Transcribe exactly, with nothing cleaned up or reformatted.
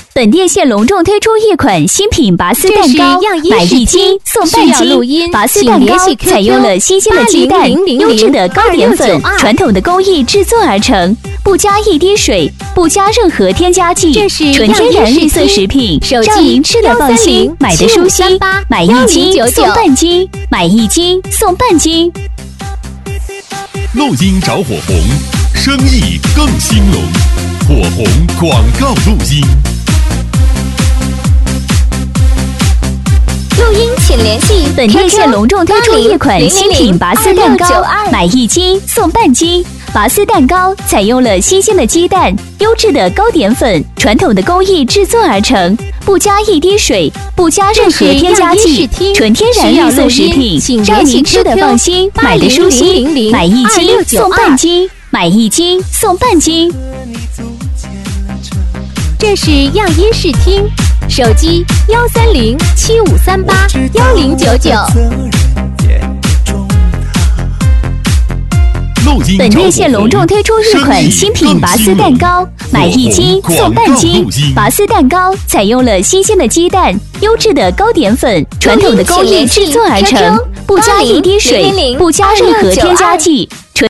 本店现隆重推出一款新品拔丝蛋糕，买一斤送半斤。拔丝蛋糕采用了新鲜的鸡蛋、优质的糕点粉、传统的工艺制作而成，不加一滴水，不加任何添加剂，纯天然绿色食品，让您吃得放心，买得舒心。买一斤送半斤，买一斤送半斤。 录音找火红，生意更兴隆。火红广告录音。 录音请联系本店现隆重推出一款新品拔丝蛋糕，买一斤送半斤。拔丝蛋糕采用了新鲜的鸡蛋、优质的糕点粉、传统的工艺制作而成，不加一滴水，不加任何添加剂，纯天然绿色食品，让您吃得放心，买得舒心。买一斤送半斤，买一斤送半斤。 这是样音视听，手机幺三零七五三八幺零九九。 本店现隆重推出一款新品拔丝蛋糕，买一斤送半斤。拔丝蛋糕采用了新鲜的鸡蛋、优质的糕点粉、传统的工艺制作而成，不加一滴水，不加任何添加剂。